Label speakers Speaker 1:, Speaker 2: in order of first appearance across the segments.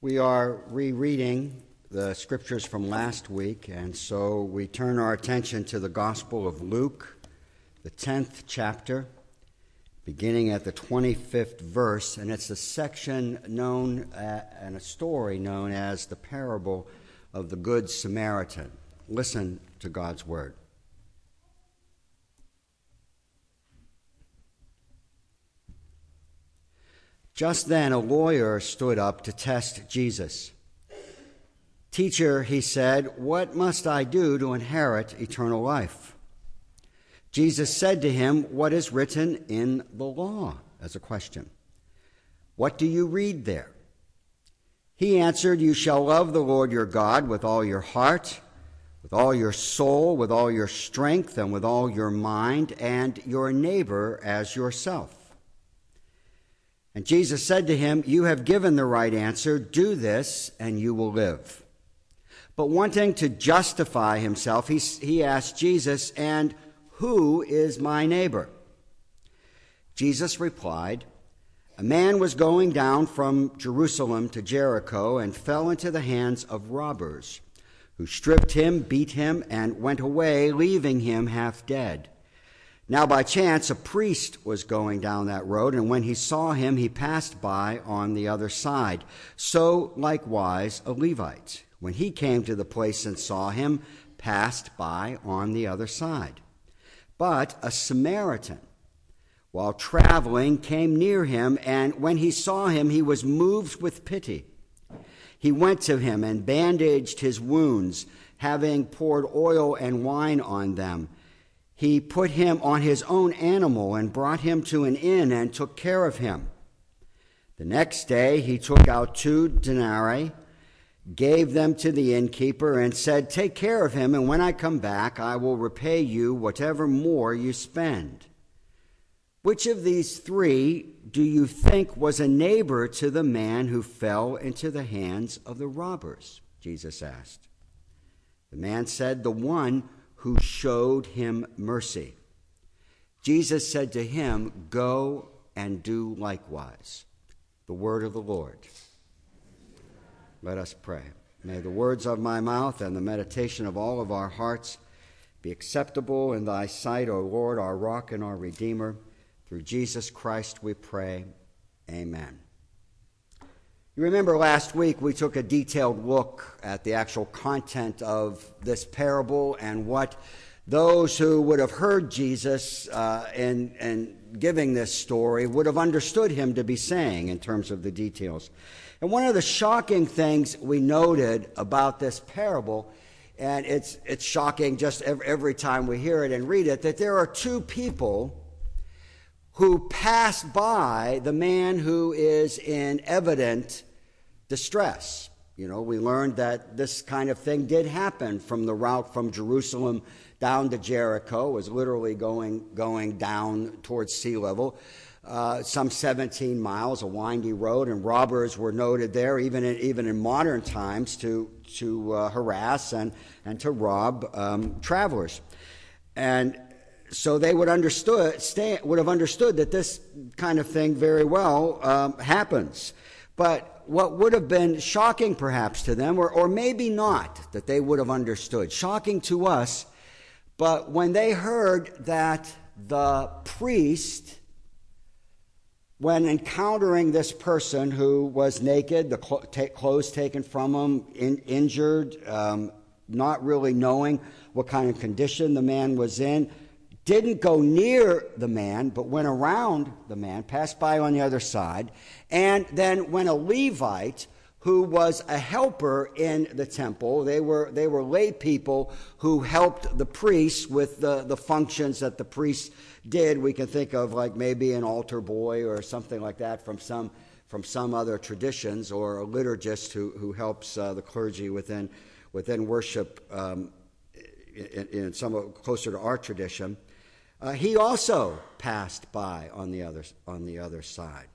Speaker 1: We are rereading the scriptures from last week, and so we turn our attention to the Gospel of Luke, the 10th chapter, beginning at the 25th verse, and it's a section known and a story known as the parable of the Good Samaritan. Listen to God's word. Just then a lawyer stood up to test Jesus. "Teacher," he said, "what must I do to inherit eternal life?" Jesus said to him, "What is written in the law?" as a question. "What do you read there?" He answered, "You shall love the Lord your God with all your heart, with all your soul, with all your strength, and with all your mind, and your neighbor as yourself." And Jesus said to him, "You have given the right answer. Do this, and you will live." But wanting to justify himself, he asked Jesus, "And who is my neighbor?" Jesus replied, "A man was going down from Jerusalem to Jericho and fell into the hands of robbers, who stripped him, beat him, and went away, leaving him half dead. Now by chance a priest was going down that road, and when he saw him, he passed by on the other side. So likewise a Levite, when he came to the place and saw him, passed by on the other side. But a Samaritan, while traveling, came near him, and when he saw him, he was moved with pity. He went to him and bandaged his wounds, having poured oil and wine on them. He put him on his own animal and brought him to an inn and took care of him. The next day he took out 2 denarii, gave them to the innkeeper, and said, "Take care of him, and when I come back, I will repay you whatever more you spend." Which of these 3 do you think was a neighbor to the man who fell into the hands of the robbers? Jesus asked. The man said, "The one who showed him mercy." Jesus said to him, "Go and do likewise." The word of the Lord. Let us pray. May the words of my mouth and the meditation of all of our hearts be acceptable in thy sight, O Lord, our rock and our redeemer. Through Jesus Christ we pray. Amen. You remember last week we took a detailed look at the actual content of this parable and what those who would have heard Jesus in giving this story would have understood him to be saying in terms of the details. And one of the shocking things we noted about this parable, and it's shocking just every time we hear it and read it, that there are 2 people who passed by the man who is in evident distress. You know, we learned that this kind of thing did happen from the route from Jerusalem down to Jericho. It was literally going down towards sea level, some 17 miles, a windy road, and robbers were noted there, even in modern times, to harass and to rob travelers. And so they would have understood that this kind of thing very well happens. But what would have been shocking perhaps to them, or maybe not that they would have understood, shocking to us, but when they heard that the priest, when encountering this person who was naked, the clothes taken from him, injured, not really knowing what kind of condition the man was in, didn't go near the man, but went around the man, passed by on the other side. And then when a Levite, who was a helper in the temple, they were lay people who helped the priests with the functions that the priests did. We can think of like maybe an altar boy or something like that from some other traditions, or a liturgist who helps the clergy within worship in somewhat closer to our tradition. He also passed by on the other side.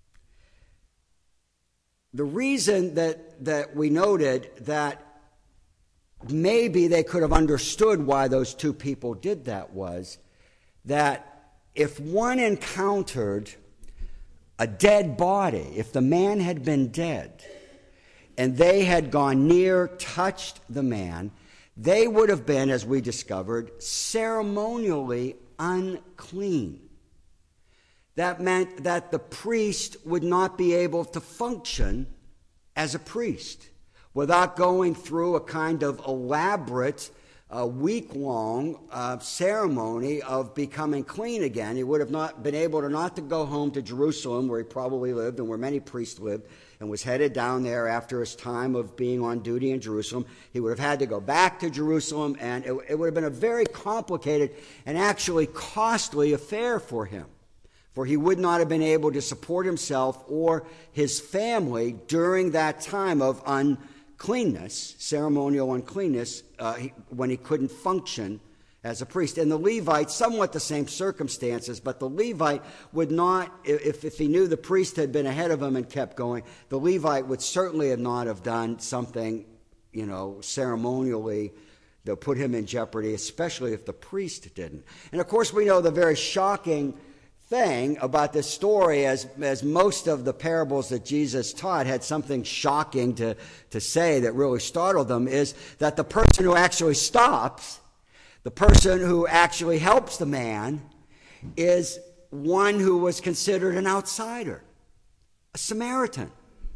Speaker 1: The reason that we noted that maybe they could have understood why those 2 people did that was that if one encountered a dead body, if the man had been dead, and they had gone near, touched the man, they would have been, as we discovered, ceremonially unclean. That meant that the priest would not be able to function as a priest without going through a kind of elaborate, week-long ceremony of becoming clean again. He would have not been able to go home to Jerusalem, where he probably lived and where many priests lived, and was headed down there after his time of being on duty in Jerusalem. He would have had to go back to Jerusalem, and it would have been a very complicated and actually costly affair for him. For he would not have been able to support himself or his family during that time of uncleanness, ceremonial uncleanness, when he couldn't function as a priest. And the Levite, somewhat the same circumstances, but the Levite would not, if he knew the priest had been ahead of him and kept going, the Levite would certainly not have done something, ceremonially that put him in jeopardy, especially if the priest didn't. And of course, we know the very shocking thing about this story, as most of the parables that Jesus taught had something shocking to say that really startled them, is that the person who actually stops, the person who actually helps the man, is one who was considered an outsider, a Samaritan.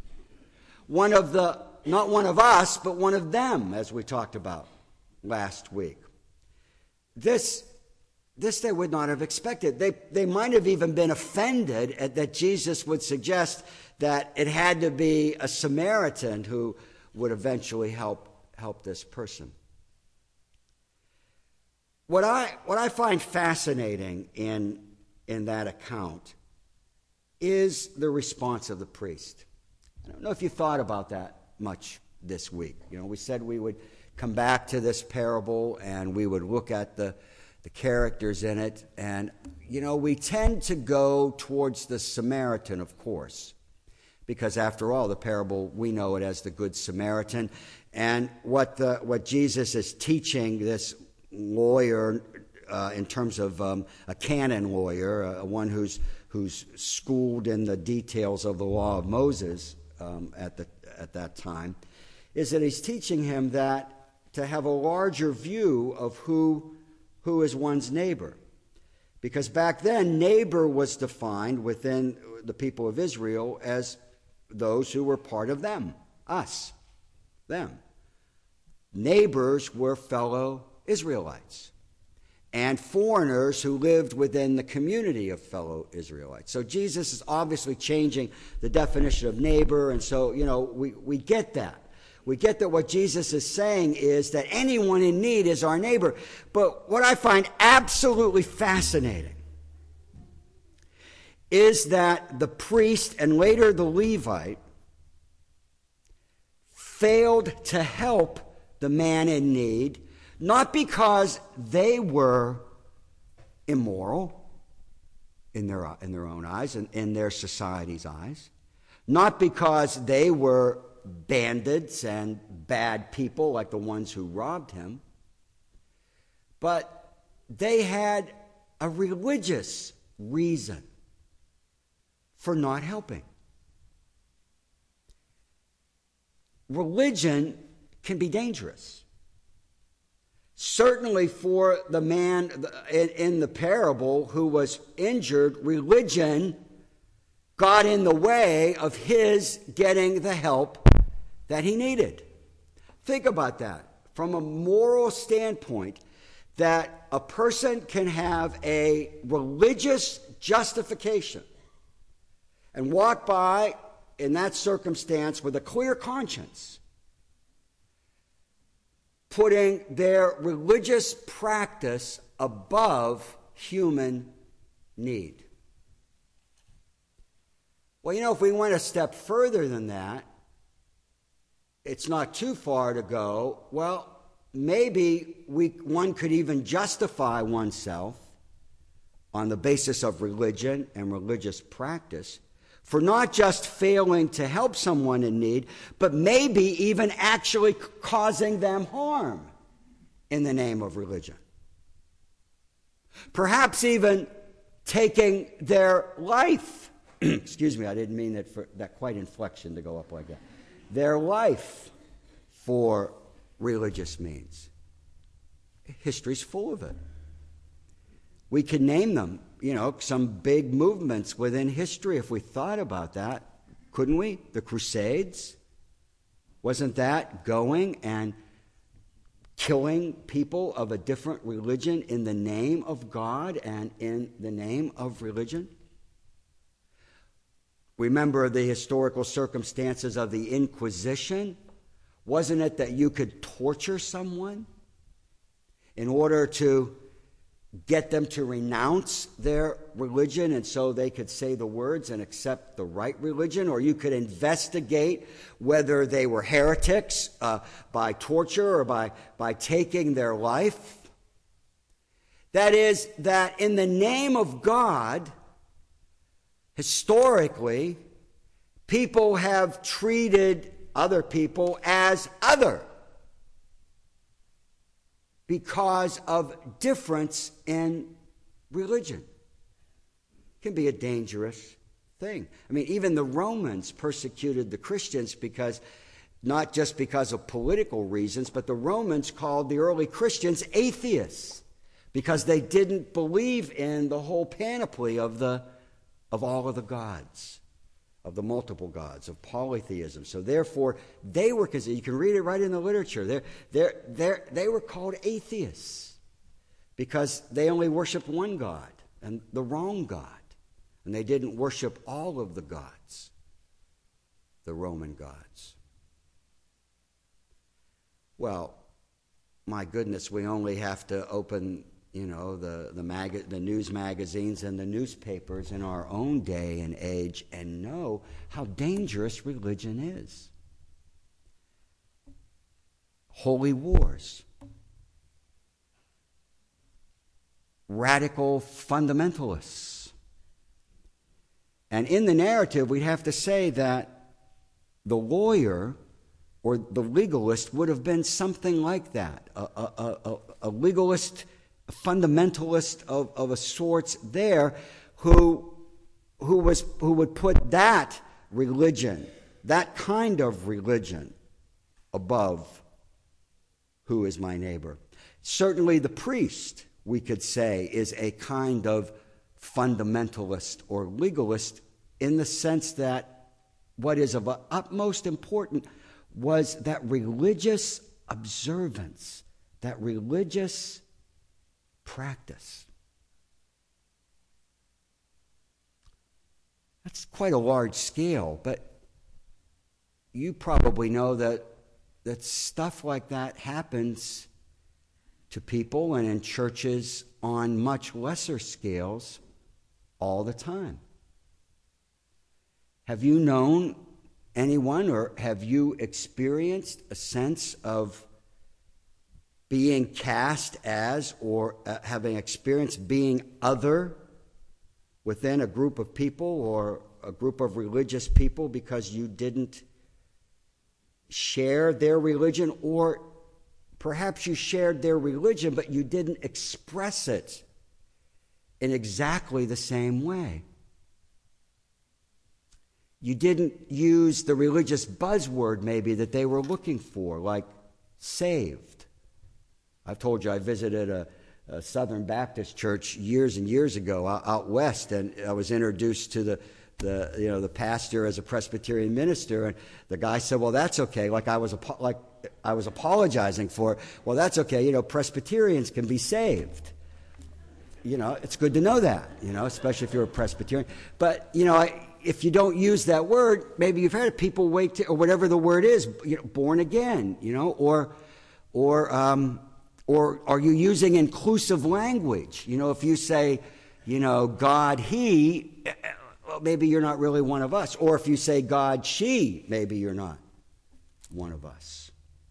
Speaker 1: Not one of us, but one of them, as we talked about last week. This they would not have expected. They might have even been offended that Jesus would suggest that it had to be a Samaritan who would eventually help this person. What I find fascinating in that account is the response of the priest. I don't know if you thought about that much this week. We said we would come back to this parable and we would look at the characters in it. And, we tend to go towards the Samaritan, of course, because after all, the parable, we know it as the Good Samaritan. And what Jesus is teaching this lawyer, in terms of a canon lawyer, one who's schooled in the details of the law of Moses at that time, is that he's teaching him that to have a larger view of who is one's neighbor. Because back then, neighbor was defined within the people of Israel as those who were part of them, us, them. Neighbors were fellow Israelites and foreigners who lived within the community of fellow Israelites. So Jesus is obviously changing the definition of neighbor, and so, we get that. We get that what Jesus is saying is that anyone in need is our neighbor. But what I find absolutely fascinating is that the priest and later the Levite failed to help the man in need, not because they were immoral in their own eyes and in their society's eyes, not because they were bandits and bad people like the ones who robbed him, but they had a religious reason for not helping. Religion can be dangerous. Certainly for the man in the parable who was injured, religion got in the way of his getting the help that he needed. Think about that from a moral standpoint, that a person can have a religious justification and walk by in that circumstance with a clear conscience, putting their religious practice above human need. Well, if we went a step further than that, it's not too far to go. Well, maybe one could even justify oneself on the basis of religion and religious practice for not just failing to help someone in need, but maybe even actually causing them harm in the name of religion. Perhaps even taking their life. Excuse me, I didn't mean that quite inflection to go up like that. their life for religious means. History's full of it. We could name them, some big movements within history if we thought about that, couldn't we? The Crusades, wasn't that going and killing people of a different religion in the name of God and in the name of religion? Remember the historical circumstances of the Inquisition? Wasn't it that you could torture someone in order to get them to renounce their religion and so they could say the words and accept the right religion? Or you could investigate whether they were heretics by torture or by taking their life. That is, that in the name of God, historically, people have treated other people as other because of difference in religion. It can be a dangerous thing. I mean, even the Romans persecuted the Christians not just because of political reasons, but the Romans called the early Christians atheists because they didn't believe in the whole panoply of all of the gods, of the multiple gods, of polytheism. So therefore, they were considered, you can read it right in the literature, they were called atheists because they only worshiped one God and the wrong God. And they didn't worship all of the gods, the Roman gods. Well, my goodness, we only have to open the news magazines and the newspapers in our own day and age and know how dangerous religion is. Holy wars, radical fundamentalists. And in the narrative, we have to say that the lawyer or the legalist would have been something like that, a legalist, a fundamentalist of a sort there who would put that religion, that kind of religion, above who is my neighbor. Certainly the priest, we could say, is a kind of fundamentalist or legalist in the sense that what is of utmost importance was that religious observance, that religious practice. That's quite a large scale, but you probably know that stuff like that happens to people and in churches on much lesser scales all the time. Have you known anyone or have you experienced a sense of being cast as or having experienced being other within a group of people or a group of religious people because you didn't share their religion, or perhaps you shared their religion but you didn't express it in exactly the same way? You didn't use the religious buzzword maybe that they were looking for, like saved. I've told you I visited a Southern Baptist church years and years ago out west, and I was introduced to the pastor as a Presbyterian minister, and the guy said, "Well, that's okay." Like I was apologizing for it. Well, that's okay. Presbyterians can be saved. It's good to know that. Especially if you're a Presbyterian. But if you don't use that word, maybe you've had people wait or whatever the word is, born again, or are you using inclusive language? If you say, God, he, well, maybe you're not really one of us. Or if you say God, she, maybe you're not one of us.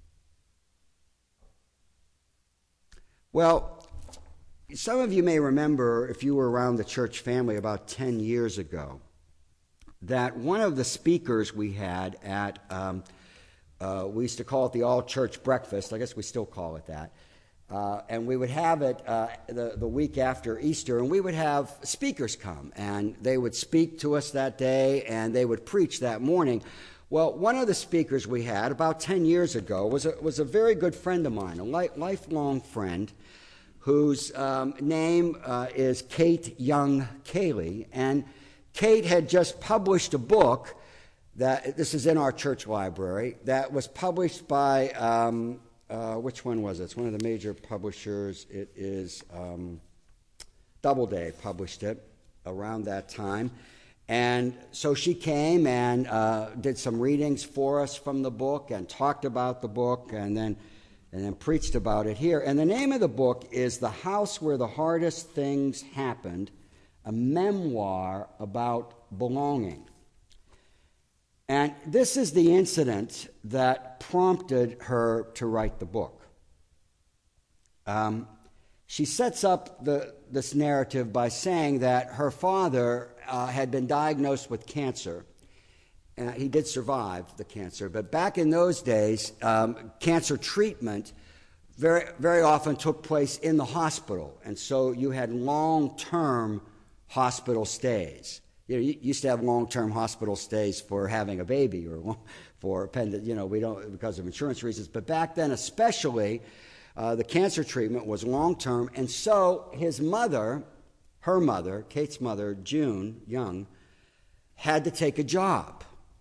Speaker 1: Well, some of you may remember, if you were around the church family about 10 years ago, that one of the speakers we had at, we used to call it the all-church breakfast. I guess we still call it that. And we would have it the week after Easter, and we would have speakers come, and they would speak to us that day, and they would preach that morning. Well, one of the speakers we had about 10 years ago was a very good friend of mine, a lifelong friend, whose name is Kate Young Cayley. And Kate had just published a book that, this is in our church library, that was published by, which one was it? It's one of the major publishers. It is Doubleday published it around that time. And so she came and did some readings for us from the book and talked about the book and then preached about it here. And the name of the book is The House Where the Hardest Things Happened, a memoir about belonging. And this is the incident that prompted her to write the book. She sets up this narrative by saying that her father had been diagnosed with cancer. He did survive the cancer, but back in those days, cancer treatment very, very often took place in the hospital, and so you had long-term hospital stays. You used to have long-term hospital stays for having a baby or for appendix. We don't, because of insurance reasons, but back then especially, the cancer treatment was long-term, and so his mother, her mother, Kate's mother, June Young, had to take a job.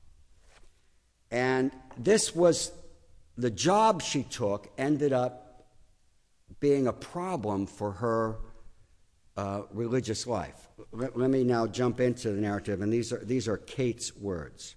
Speaker 1: And this was, the job she took ended up being a problem for her religious life. Let me now jump into the narrative, and these are Kate's words.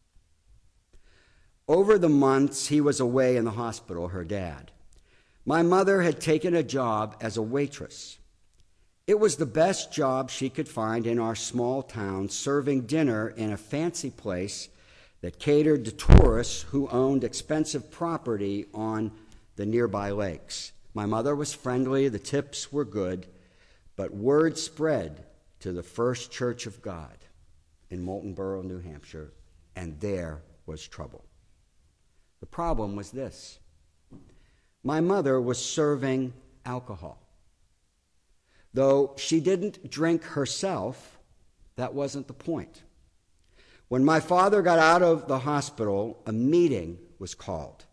Speaker 1: Over the months he was away in the hospital, her dad, my mother had taken a job as a waitress. It was the best job she could find in our small town, serving dinner in a fancy place that catered to tourists who owned expensive property on the nearby lakes. My mother was friendly, the tips were good, but word spread to the First Church of God in Moultonboro, New Hampshire, and there was trouble. The problem was this. My mother was serving alcohol. Though she didn't drink herself, that wasn't the point. When my father got out of the hospital, a meeting was called.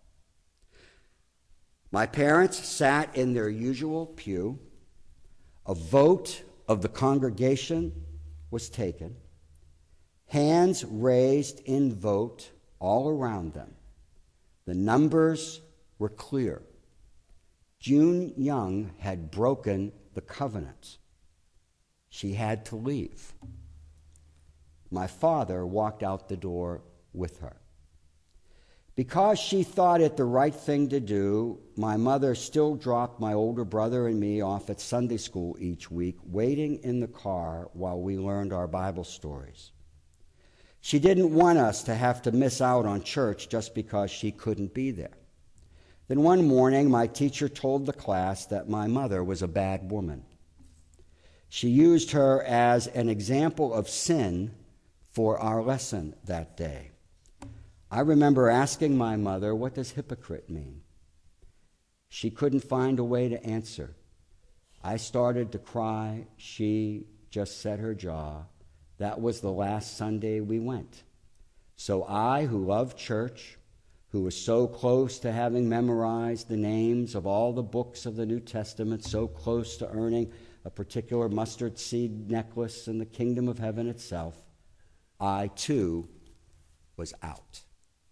Speaker 1: My parents sat in their usual pew. A vote of the congregation was taken. Hands raised in vote all around them. The numbers were clear. June Young had broken the covenant. She had to leave. My father walked out the door with her. Because she thought it the right thing to do, my mother still dropped my older brother and me off at Sunday school each week, waiting in the car while we learned our Bible stories. She didn't want us to have to miss out on church just because she couldn't be there. Then one morning, my teacher told the class that my mother was a bad woman. She used her as an example of sin for our lesson that day. I remember asking my mother, what does hypocrite mean? She couldn't find a way to answer. I started to cry. She just set her jaw. That was the last Sunday we went. So I, who loved church, who was so close to having memorized the names of all the books of the New Testament, so close to earning a particular mustard seed necklace in the kingdom of heaven itself, I too was out.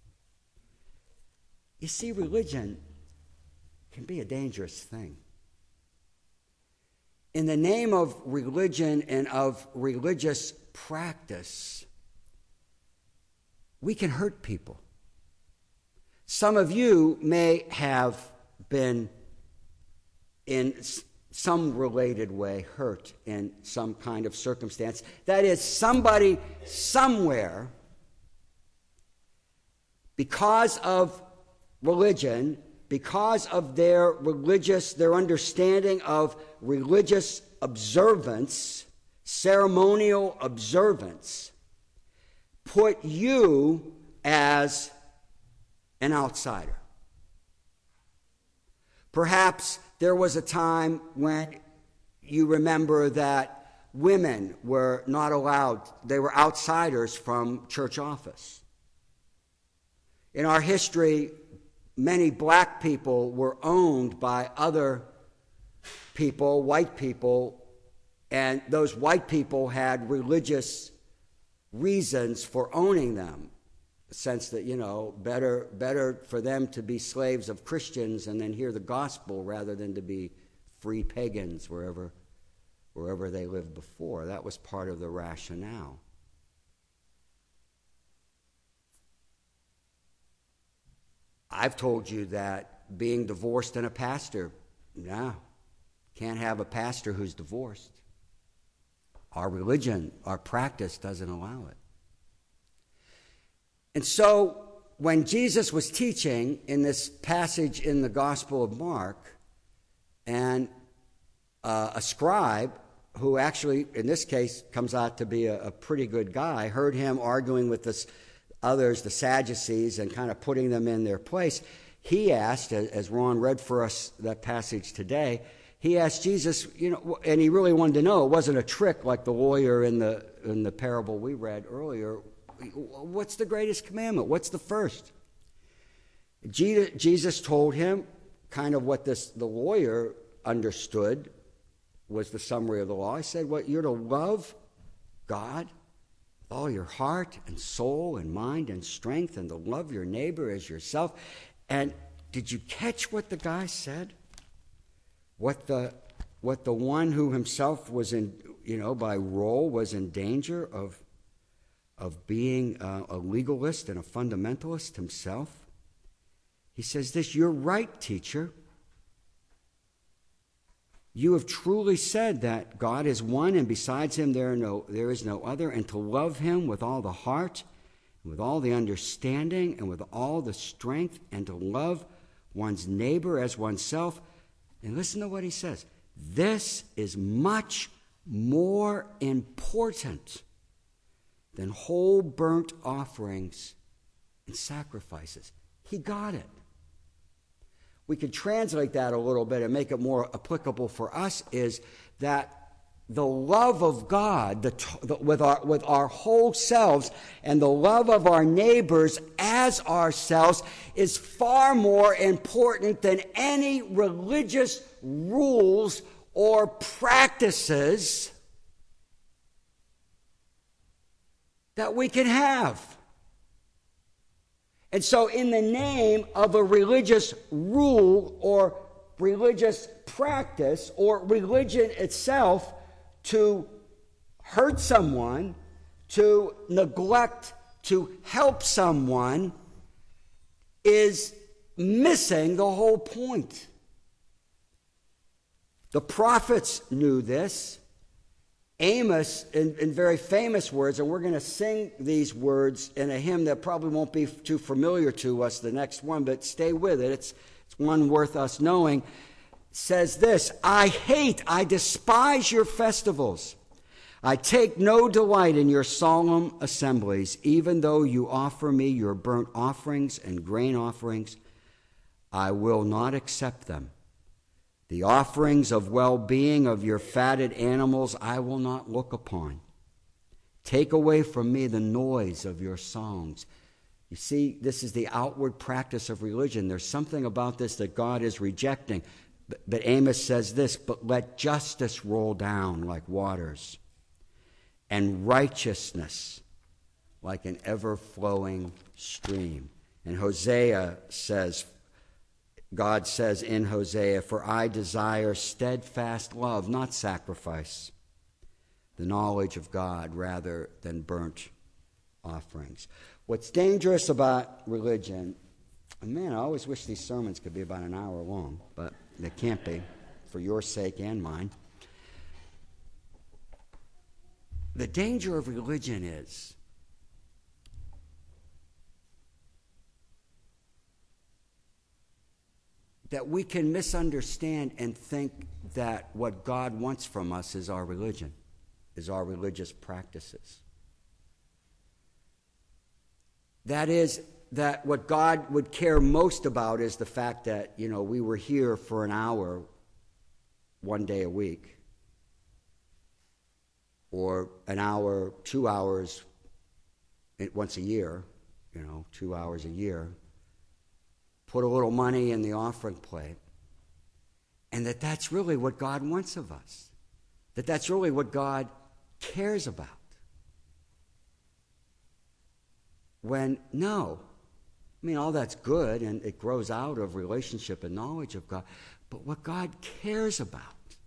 Speaker 1: You see, religion can be a dangerous thing. In the name of religion and of religious practice, we can hurt people. Some of you may have been in some related way hurt in some kind of circumstance. That is, somebody somewhere, because of religion, because of their understanding of religious observance, ceremonial observance, put you as an outsider. Perhaps there was a time when you remember that women were not allowed, they were outsiders from church office. In our history, many black people were owned by other people, white people, and those white people had religious reasons for owning them. The sense that, better for them to be slaves of Christians and then hear the gospel rather than to be free pagans wherever they lived before. That was part of the rationale. I've told you that being divorced and a pastor, can't have a pastor who's divorced. Our religion, our practice doesn't allow it. And so when Jesus was teaching in this passage in the Gospel of Mark, and a scribe, who actually in this case comes out to be a pretty good guy, heard him arguing with the others, the Sadducees, and kind of putting them in their place, he asked, as Ron read for us that passage today, he asked Jesus, and he really wanted to know, it wasn't a trick like the lawyer in the parable we read earlier. What's the greatest commandment? What's the first? Jesus told him kind of what the lawyer understood was the summary of the law. He said, you're to love God with all your heart and soul and mind and strength, and to love your neighbor as yourself. And did you catch what the guy said? What the one who himself was in, by role was in danger of being a legalist and a fundamentalist himself? He says this, "You're right, teacher. You have truly said that God is one, and besides him there is no other, and to love him with all the heart, and with all the understanding, and with all the strength, and to love one's neighbor as oneself." And listen to what he says. "This is much more important than whole burnt offerings and sacrifices." He got it. We could translate that a little bit and make it more applicable for us, is that the love of God with our whole selves and the love of our neighbors as ourselves is far more important than any religious rules or practices that we can have. And so in the name of a religious rule or religious practice or religion itself, to hurt someone, to neglect to help someone, is missing the whole point. The prophets knew this. Amos, in very famous words, and we're going to sing these words in a hymn that probably won't be too familiar to us, the next one, but stay with it. It's one worth us knowing. Says this, I despise your festivals. I take no delight in your solemn assemblies, even though you offer me your burnt offerings and grain offerings. I will not accept them. The offerings of well-being of your fatted animals I will not look upon. Take away from me the noise of your songs. You see, this is the outward practice of religion. There's something about this that God is rejecting. But Amos says this, but let justice roll down like waters, and righteousness like an ever-flowing stream. And Hosea says, God says in Hosea, for I desire steadfast love, not sacrifice, the knowledge of God rather than burnt offerings. What's dangerous about religion, and man, I always wish these sermons could be about an hour long, but they can't be, for your sake and mine. The danger of religion is that we can misunderstand and think that what God wants from us is our religion, is our religious practices. That is, that what God would care most about is the fact that, we were here for an hour one day a week, or an hour, 2 hours once a year, 2 hours a year, put a little money in the offering plate, and that's really what God wants of us, that's really what God cares about. When, no, I mean, all that's good, and it grows out of relationship and knowledge of God, but what God cares about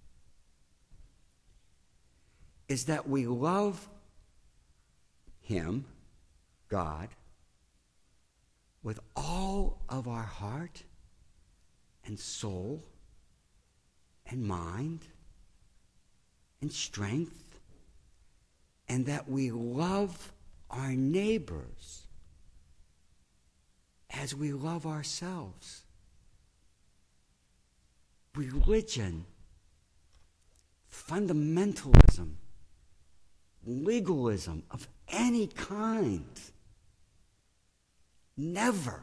Speaker 1: is that we love Him, God, with all of our heart and soul and mind and strength, and that we love our neighbors as we love ourselves. Religion, fundamentalism, legalism of any kind never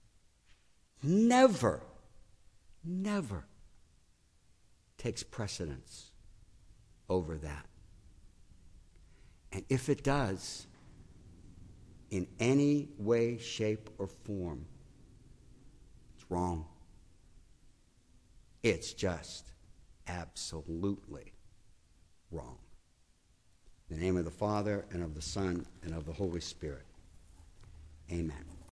Speaker 1: takes precedence over that. And if it does, in any way, shape, or form, it's wrong. It's just absolutely wrong. In the name of the Father, and of the Son, and of the Holy Spirit. Amen.